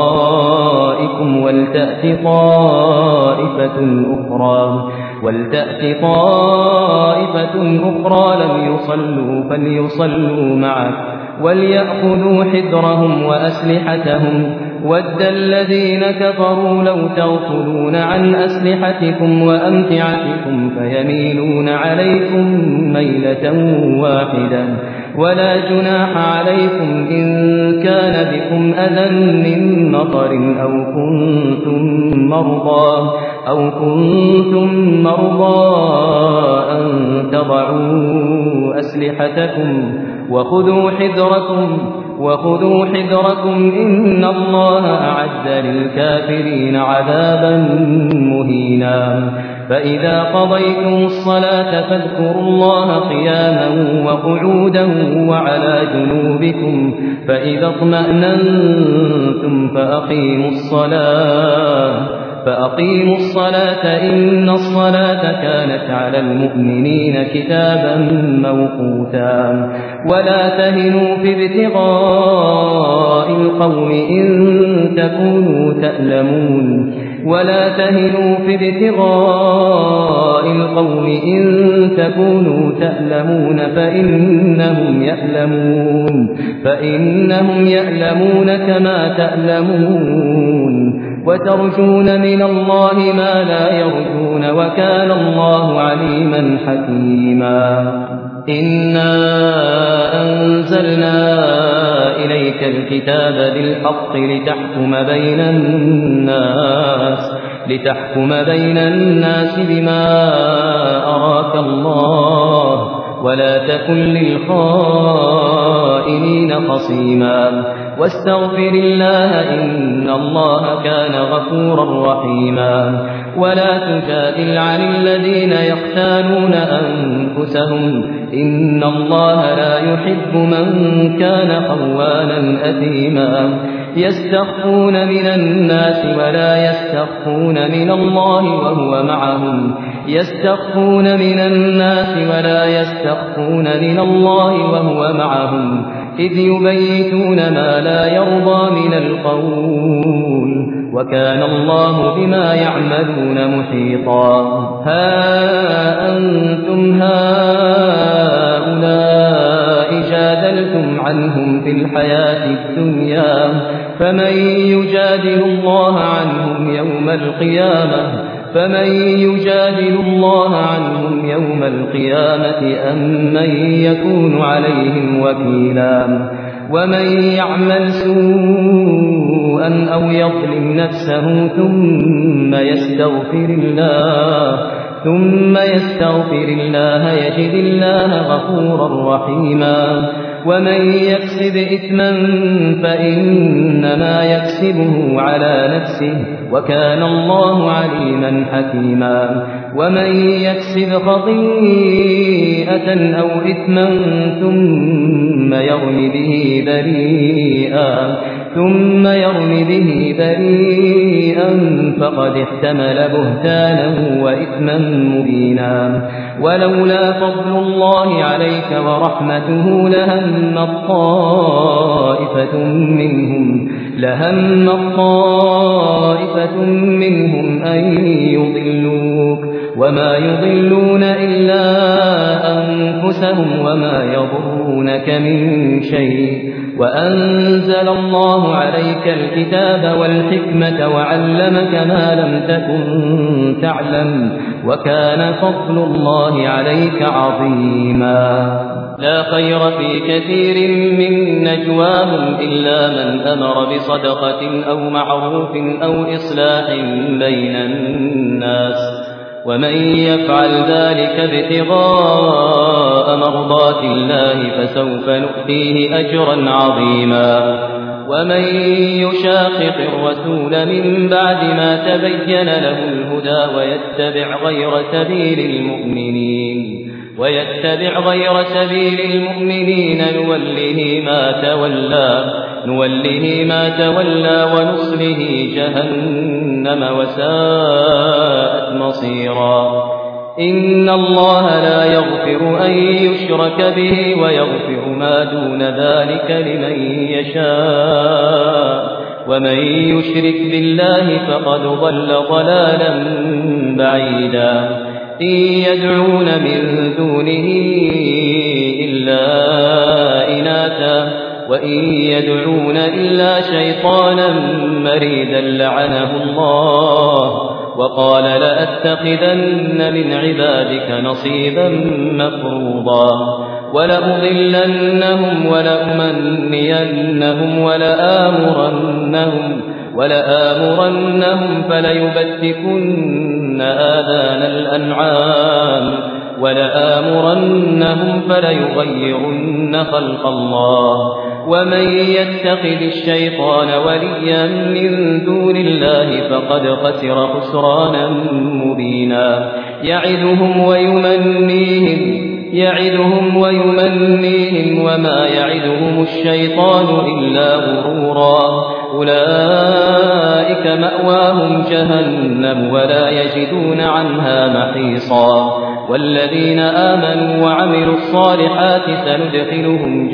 ورائكم ولتأت طائفة أخرى ولتأت طائفة أخرى لم يصلوا فليصلوا معك وليأخذوا حذرهم وأسلحتهم ود الذين كفروا لو تغفلون عن أسلحتكم وأمتعتكم فيميلون عليكم ميلة واحدة ولا جناح عليكم إن كان بكم أذى من مطر أو كنتم مرضى أو كنتم مرضى أن تضعوا أسلحتكم وخذوا حذركم وخذوا حذركم إن الله أعد للكافرين عذابا مهينا فإذا قضيتم الصلاة فاذكروا الله قياما وقعودا وعلى جنوبكم فإذا اطمأننتم فأقيموا الصلاة فأقيموا الصلاة إن الصلاة كانت على المؤمنين كتابا موقوتا ولا تهنوا في ابتغاء القوم إن تكونوا تألمون ولا تهنوا في ابتغاء القوم إن تكونوا تألمون فإنهم يألمون فإنهم يألمون كما تألمون وترجون من الله ما لا يرجون وكان الله عليما حكيما إنا أنزلنا إليك الكتاب بالحق لتحكم بين الناس لتحكم بين الناس بما أراك الله ولا تكن للخائنين خصيما واستغفر الله إن الله كان غفورا رحيما ولا تجادل عن الذين يختانون أنفسهم إن الله لا يحب من كان خوانا أثيما يستخفون من الناس ولا يستخفون من الله وهو معهم يستخفون من الناس ولا يستخفون من الله وهو معهم إذ يبيتون ما لا يرضى من القول وكان الله بما يعملون محيطا ها أنتم هؤلاء جادلتم عنهم في الحياة الدنيا فمن يجادل الله عنهم يوم القيامة فمن يجادل الله عنهم يوم القيامة أم من يكون عليهم وكيلا ومن يعمل سوءا أو يظلم نفسه ثم يستغفر الله ثم يستغفر الله يجد الله غفورا رحيما ومن يكسب إثما فإنما يكسبه على نفسه وكان الله عليما حكيما ومن يكسب خطيئة أو إثما ثم يرم به بريئا ثم يرم به بريئا فقد احتمل بهتانا وإثما مبينا ولولا فضل الله عليك ورحمته لهم الطائفة منهم لهم الطائفة منهم أن يضلوك وما يضلون إلا أنفسهم وما يضرونك من شيء وأنزل الله عليك الكتاب والحكمة وعلمك ما لم تكن تعلم وكان فضل الله عليك عظيما لا خير في كثير من نجواهم إلا من أمر بصدقة أو معروف أو إصلاح بين الناس ومن يفعل ذلك ابتغاء مرضات الله فسوف نؤتيه أجرا عظيما ومن يشاقق الرسول من بعد ما تبين له الهدى ويتبع غير سبيل المؤمنين ويتبع غير سبيل المؤمنين نوله ما تولى نوله ما تولى ونصله جهنم وساءت مصيرا إن الله لا يغفر أن يشرك به ويغفر ما دون ذلك لمن يشاء ومن يشرك بالله فقد ضل ضلالا بعيدا إن يدعون من دونه إلا إناثا وإن يدعون إلا شيطانا مريدا لعنه الله وقال لأتخذن من عبادك نصيبا مفروضا ولأضلنهم ولأمنينهم ولآمرنهم ولآمرنهم فليبتكن آذان الأنعام ولآمرنهم فليغيرن خلق الله ومن يتخذ الشيطان وليا من دون الله فقد خسر خسرانا مبينا يعدهم ويمنيهم يعدهم ويمنيهم وما يعدهم الشيطان إلا غرورا أولئك مأواهم جهنم ولا يجدون عنها محيصا والذين آمنوا وعملوا الصالحات سندخلهم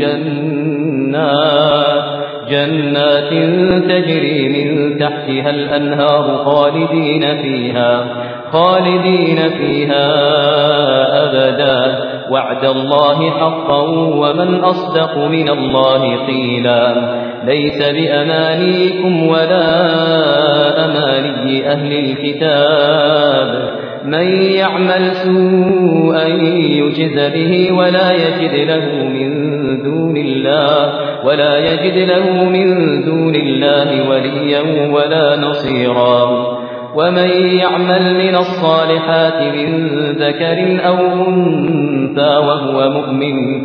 جنات جنات تجري من تحتها الأنهار خالدين فيها خالدين فيها أبدا وعد الله حقا ومن أصدق من الله قيلا ليس بأمانيكم ولا أماني أهل الكتاب من يعمل سوءا يجز به ولا يجد له من دون الله ولا يجد له من دون الله وليا ولا نصيرا ومن يعمل من الصالحات من ذكر أو أنثى وهو مؤمن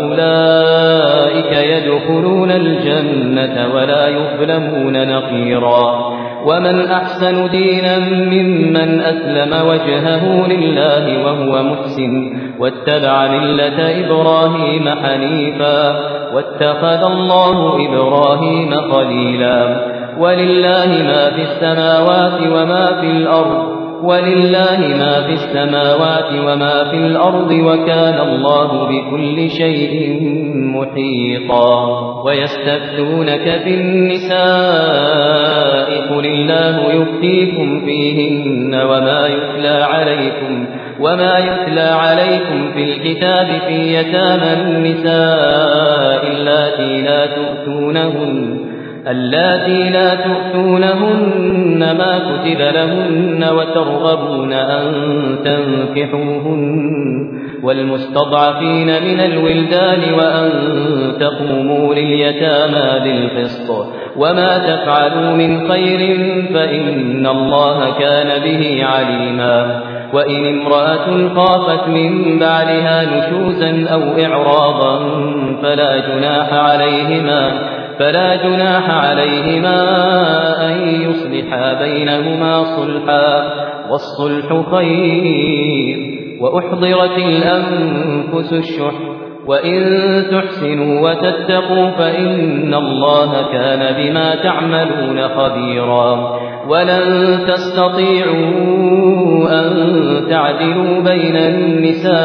فأولئك يدخلون الجنة ولا يظلمون نقيرا ومن أحسن دينا ممن أسلم وجهه لله وهو محسن واتبع ملة إبراهيم حنيفا واتخذ الله إبراهيم خليلا ولله ما في السماوات وما في الأرض ولله ما في السماوات وما في الأرض وكان الله بكل شيء محيطا ويستفتونك في النساء قل الله يفتيكم فيهن وما يتلى عليكم وما يتلى عليكم في الكتاب في يتامى النساء اللاتي لا تؤتونهن اللاتي لا تؤتونهن ما كتب لهن وترغبون أن تنكحوهن والمستضعفين من الولدان وأن تقوموا لليتامى بالقسط وما تفعلوا من خير فإن الله كان به عليما وإن امرأة خافت من بعلها نشوزا أو إعراضا فلا جناح عليهما فلا جناح عليهما أن يصلحا بينهما صلحا والصلح خير وأحضرت الأنفس الشح وإن تحسنوا وتتقوا فإن الله كان بما تعملون خبيرا ولن تستطيعوا أن تعدلوا بين النساء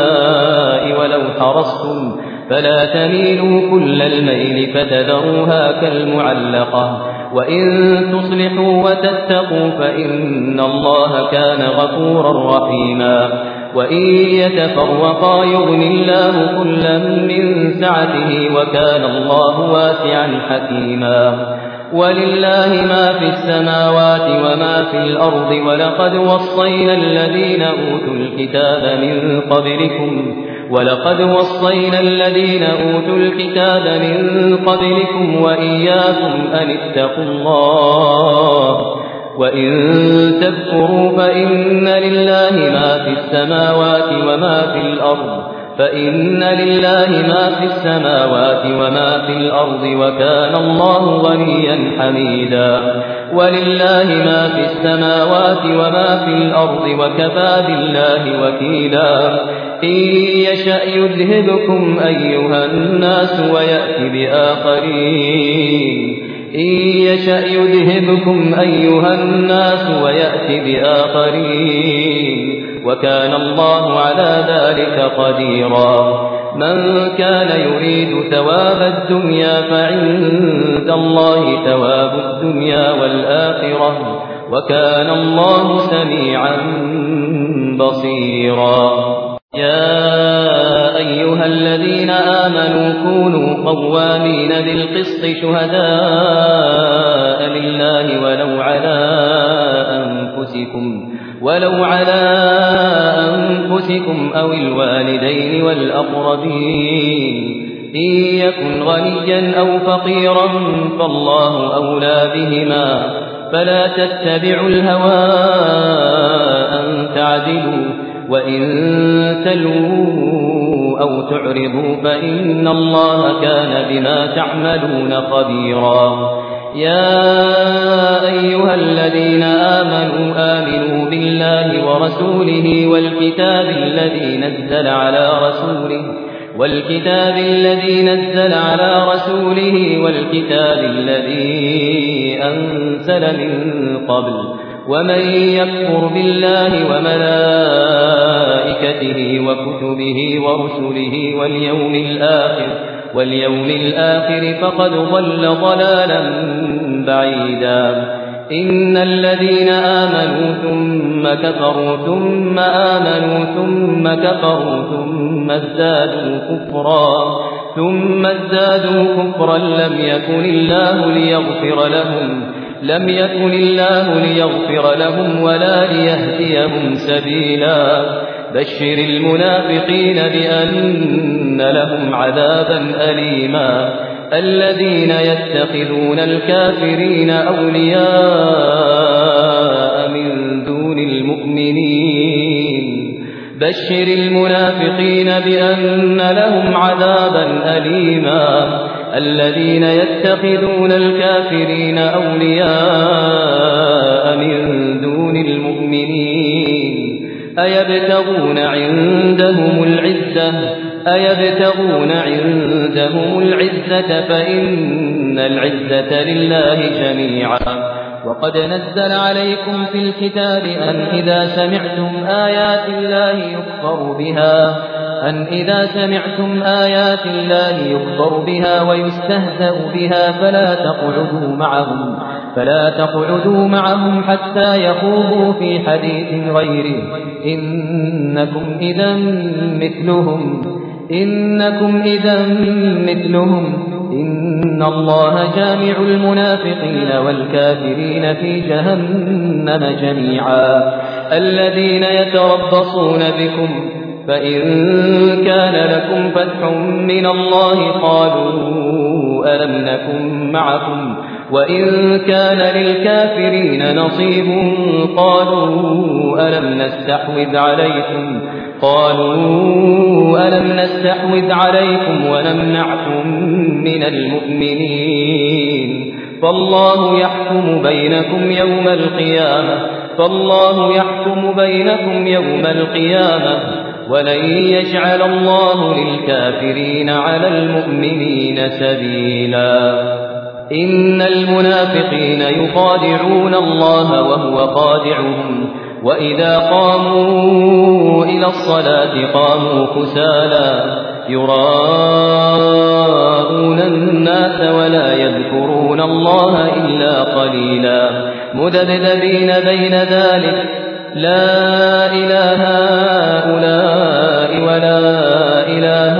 ولو حرصتم فلا تميلوا كل الميل فتذروها كالمعلقة وإن تصلحوا وتتقوا فإن الله كان غفورا رحيما وإن يتفرقا يغن الله كلا من سعته وكان الله واسعا حكيما ولله ما في السماوات وما في الأرض ولقد وصينا الذين أوتوا الكتاب من قبلكم ولقد وصينا الذين أوتوا الكتاب من قبلكم وإياكم أن اتقوا الله وإن تكفروا فإن لله ما في السماوات وما في الأرض فإن لله ما في السماوات وما في الأرض وكان الله غنيا حميدا ولله ما في السماوات وما في الأرض وكفى بالله وكيلا إن يشأ يذهبكم أيها الناس ويأتي بآخرين إن يشأ يذهبكم أيها الناس ويأتي بآخرين وكان الله على ذلك قديرا من كان يريد ثواب الدنيا فعند الله ثواب الدنيا والآخرة وكان الله سميعا بصيرا يا أيها الذين آمنوا كونوا قوامين بالقسط شهداء لله ولو على أنفسكم ولو على أنفسكم أو الوالدين والأقربين إن يكن غنيا أو فقيرا فالله أولى بهما فلا تتبعوا الهوى أن تعدلوا وإن تلووا أو تعرضوا فإن الله كان بما تعملون خبيرا يا أيها الذين آمنوا آمنوا بالله ورسوله والكتاب الذي نزل على رسوله والكتاب الذي نزل على رسوله والكتاب الذي أنزل من قبل ومن يكفر بالله وملائكته وكتبه ورسله واليوم الآخر واليوم الآخر فقد ضل ضلالا بعيدا إن الذين آمنوا ثم كفروا ثم آمنوا ثم كفروا ثم ازدادوا كفرا ثم ازدادوا كفرا لم يكن الله ليغفر لهم لم يكن الله ليغفر لهم ولا ليهديهم سبيلا بشر المنافقين بأن لهم عذابا أليما الذين يتخذون الكافرين أولياء بشر المنافقين بأن لهم عذابا أليما الذين يتخذون الكافرين أولياء من دون المؤمنين أيبتغون عندهم العزة أيبتغون عندهم العزة فإن العزة لله جميعا وقد نزل عليكم في الكتاب أن إذا سمعتم آيات الله يكفر بها أن إذا سمعتم آيات الله يكفر بها ويستهزأ بها فلا تقعدوا معهم فلا تقعدوا معهم حتى يخوضوا في حديث غيره إنكم إذا مثلهم إنكم إذا مثلهم إن الله جامع المنافقين والكافرين في جهنم جميعا الذين يتربصون بكم فإن كان لكم فتح من الله قالوا ألم نكن معكم وإن كان للكافرين نصيب قالوا ألم نستحوذ عليكم قالوا ألم نستحوذ عليكم ونمنعكم من المؤمنين فالله يحكم بينكم يوم القيامة فالله يحكم بينكم يوم القيامة ولن يجعل الله للكافرين على المؤمنين سبيلا إن المنافقين يخادعون الله وهو خادعهم وإذا قاموا إلى الصلاة قاموا كسالى يراءون الناس ولا يذكرون الله إلا قليلا مذبذبين بين ذلك لا إله هؤلاء ولا إله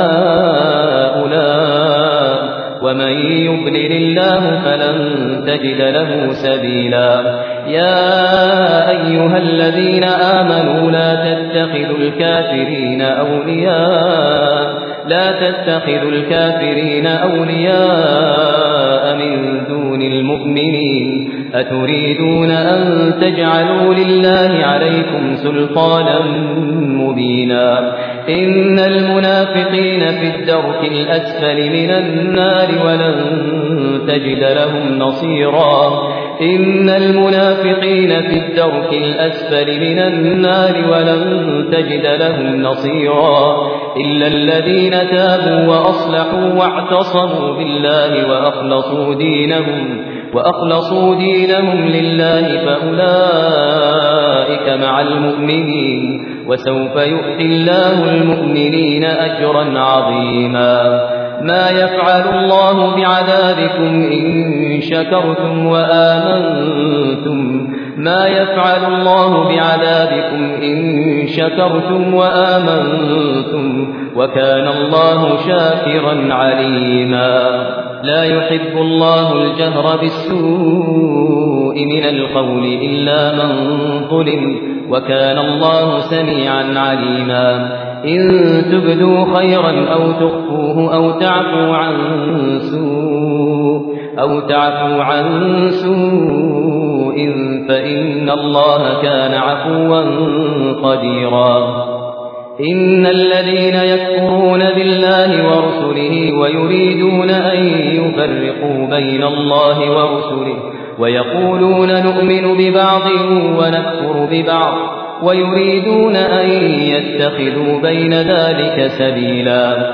هؤلاء ومن يضلل الله فلن تجد له سبيلا يا أيها الذين آمنوا لا تتخذوا الكافرين أولياء لا تتخذوا الكافرين أولياء من دون المؤمنين أتريدون أن تجعلوا لله عليكم سلطانا مبينا إن المنافقين في الدرك الأسفل من النار ولن تجد لهم نصيرا إن المنافقين في الدرك الأسفل من النار ولن تجد لهم نصيرا إلا الذين تابوا وأصلحوا واعتصموا بالله وأخلصوا دينهم وأخلصوا دينهم لله فأولئك مع المؤمنين وسوف يؤتي الله المؤمنين أجرا عظيما ما يفعل الله بعذابكم إن شكرتم وآمنتم ما يفعل الله بعذابكم إن شكرتم وآمنتم وكان الله شاكرا عليما لا يحب الله الجهر بالسوء من القول إلا من ظلم وكان الله سميعا عليما إن تبدوا خيرا أو تخفوه أو تعفوا عن سوء أو تعفوا عن سوء فإن الله كان عفوا قديرا إن الذين يكفرون بالله ورسله ويريدون أن يفرقوا بين الله ورسله ويقولون نؤمن ببعض ونكفر ببعض ويريدون أن يتخذوا بين ذلك سبيلا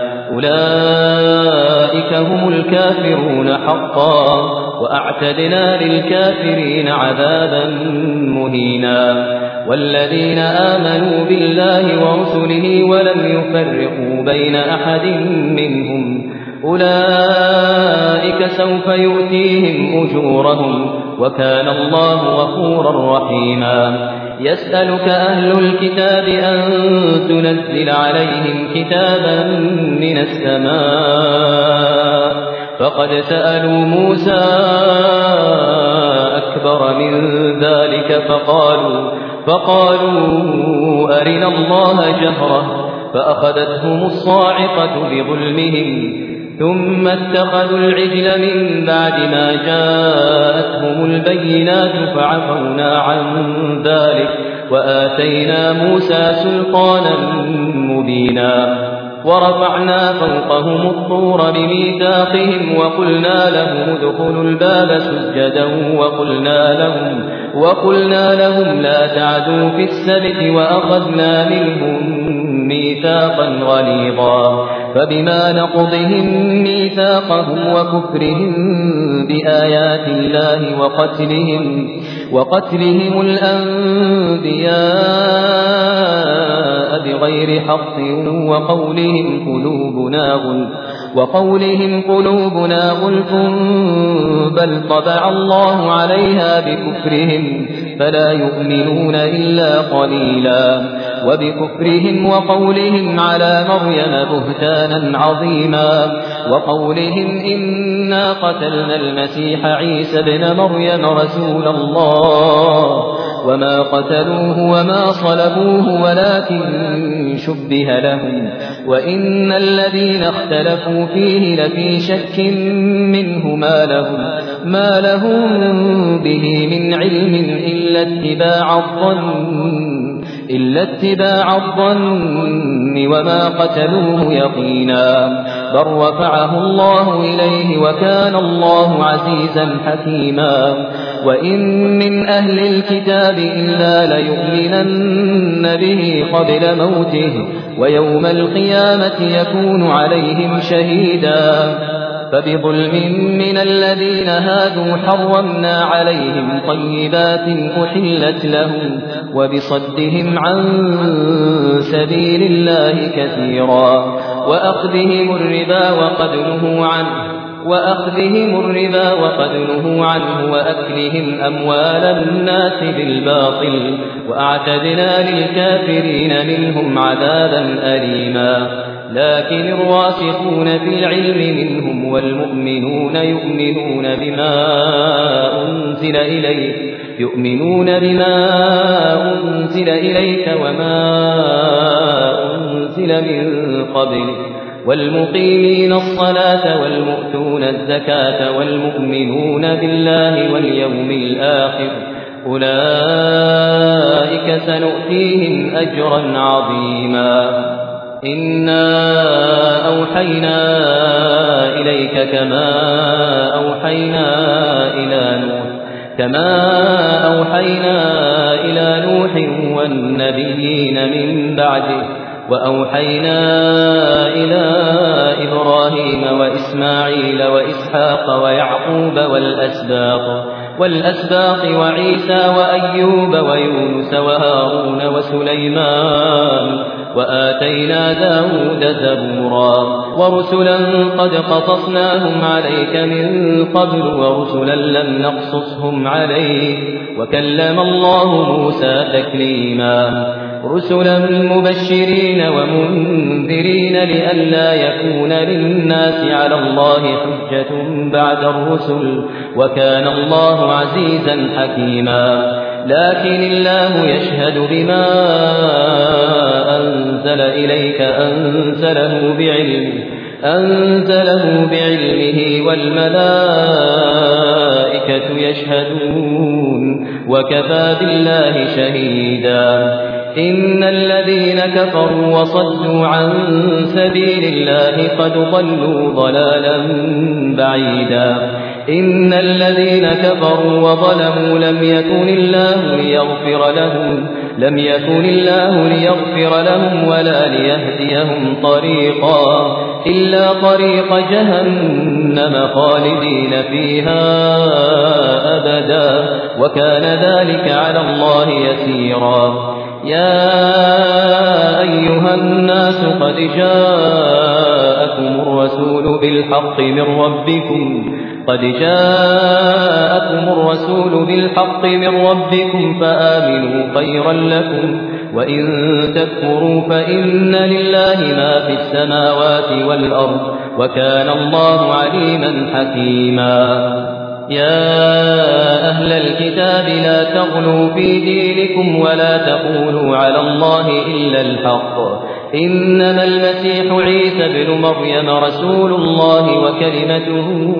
أولئك هم الكافرون حقا وأعتدنا للكافرين عذابا مهينا والذين آمنوا بالله ورسله ولم يفرقوا بين أحد منهم أولئك سوف يؤتيهم أجورهم وكان الله غفورا رحيما يسألك أهل الكتاب أن تنزل عليهم كتابا من السماء فقد سألوا موسى أكبر من ذلك فقالوا فقالوا أرنا الله جهرة فأخذتهم الصاعقة بظلمهم ثم اتخذوا العجل من بعد ما جاءتهم البينات فعفونا عن ذلك وآتينا موسى سلطانا مبينا ورفعنا فوقهم الطور بميثاقهم وقلنا لهم ادخلوا الباب سجدا وقلنا لهم, وقلنا لهم لا تعدوا في السبت وأخذنا منهم ميثاقا غليظا فبما نقضهم ميثاقهم وكفرهم بآيات الله وقتلهم, وقتلهم الأنبياء بغير حق وقولهم قلوبنا غلف وقولهم قلوبنا غلف بل طبع الله عليها بكفرهم فلا يؤمنون إلا قليلا وبكفرهم وقولهم على مريم بهتانا عظيما وقولهم إنا قتلنا المسيح عيسى ابن مريم رسول الله وما قتلوه وما صلبوه ولكن شبه لهم وإن الذين اختلفوا فيه لفي شك منه ما لهم, ما لهم به من علم إلا اتباع الظن إلا اتباع الظن وما قتلوه يقينا بل رفعه الله إليه وكان الله عزيزا حكيما وإن من أهل الكتاب إلا ليؤمنن به قبل موته ويوم القيامة يكون عليهم شهيدا فبظلم من الذين هادوا حرمنا عليهم طيبات أحلت لهم وبصدهم عن سبيل الله كثيرا وأخذهم الربا وقد نهوا عنه وأخذهم الربا وقد نهوا عنه وأكلهم أموال الناس بالباطل وأعتدنا للكافرين منهم عذابا أليما لكن الراسخون في العلم منهم والمؤمنون يؤمنون بما أنزل إليك يؤمنون بما أنزل إليك وما أنزل من قبلك والمقيمين الصلاة والمؤتون الزكاة والمؤمنون بالله واليوم الآخر أولئك سنؤتيهم أجرا عظيما إنا أوحينا إليك كما أوحينا إلى نوح كما أوحينا إلى نوح والنبيين من بعده وأوحينا إلى إبراهيم وإسماعيل وإسحاق ويعقوب والأسباط والأسباط وعيسى وأيوب ويونس وهارون وسليمان وآتينا داود زبورا ورسلا قد قصصناهم عليك من قبل ورسلا لم نقصصهم عليك وكلم الله موسى تكليما رسلا مبشرين ومنذرين لئلا يكون للناس على الله حجة بعد الرسل وكان الله عزيزا حكيما لكن الله يشهد بما أنزل إليك أنزله بعلمه أنزله بعلمه والملائكة يشهدون وكفى بالله شهيدا إن الذين كفروا وصدوا عن سبيل الله قد ضلوا ضلالا بعيدا إن الذين كفروا وظلموا لم يكن الله ليغفر لهم لم يكن الله ليغفر لهم ولا ليهديهم طريقا إلا طريق جهنم خالدين فيها أبدا وكان ذلك على الله يسيرا يا أيها الناس قد جاءكم الرسول بالحق من ربكم قد جاءكم الرسول بالحق من ربكم فآمنوا خيرا لكم وإن تكفروا فإن لله ما في السماوات والأرض وكان الله عليما حكيما يا أهل الكتاب لا تغلوا في دينكم ولا تقولوا على الله إلا الحق إنما المسيح عيسى ابن مريم رسول الله وكلمته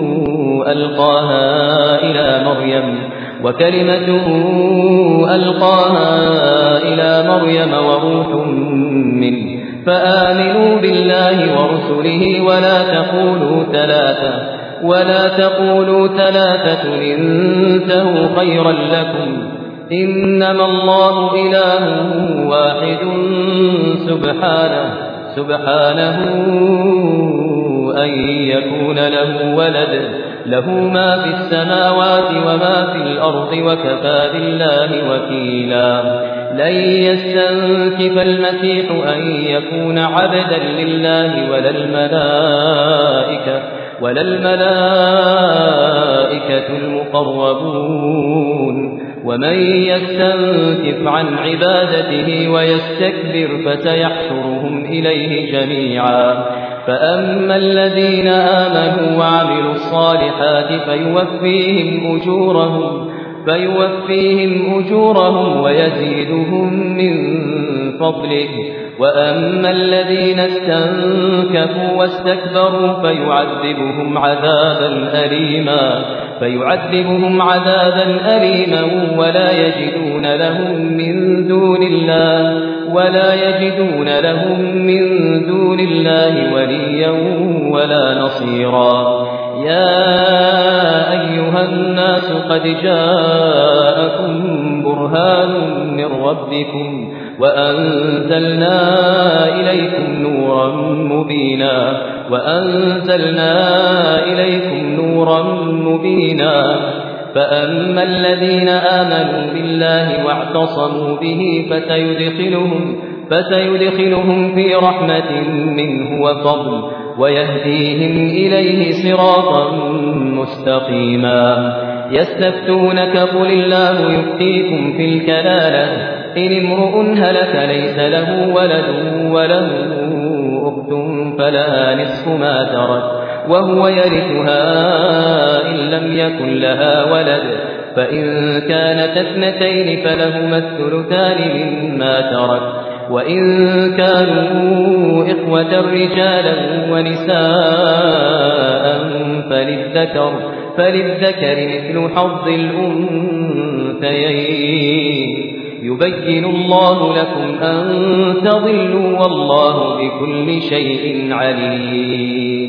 ألقاها إلى مريم وكلمته ألقاها مريم وروح منه فآمنوا بالله ورسله ولا تقولوا ثلاثة ولا تقولوا ثلاثة انتهوا خيرا لكم إنما الله إله واحد سبحانه سبحانه أن يكون له ولد له ما في السماوات وما في الأرض وكفى بالله وكيلا لن يستنكف المسيح أن يكون عبدا لله ولا الملائكة ولا الملائكة المقربون ومن يستنكف عن عبادته ويستكبر فسيحشرهم إليه جميعا فأما الذين آمنوا وعملوا الصالحات فيوفيهم أجورهم فيوفيهم أجورهم ويزيدهم من فضله وأما الذين استنكفوا واستكبروا فيعذبهم عذابا أليما فيعذبهم عذابا أليما ولا يجدون لهم من دون الله ولا يجدون لهم من دون الله وليا ولا نصيرا يا أيها الناس قد جاءكم برهان من ربكم وأنزلنا إليكم نورا مبينا وأنزلنا إليكم نورا مبينا فأما الذين آمنوا بالله واعتصموا به فسيدخلهم فسيدخلهم في رحمة منه وفضل ويهديهم إليه صراطا مستقيما يستفتونك قل الله يفتيكم في الكلالة إن امرؤ هلك ليس له ولد وله أخت فلها نصف ما ترك وهو يرثها إن لم يكن لها ولد فإن كانت اثنتين فلهما الثلثان مما ترك وإن كانوا إخوة رجالا ونساء فللذكر فللذكر مثل حظ الأنثيين يبين الله لكم أن تضلوا والله بكل شيء عليم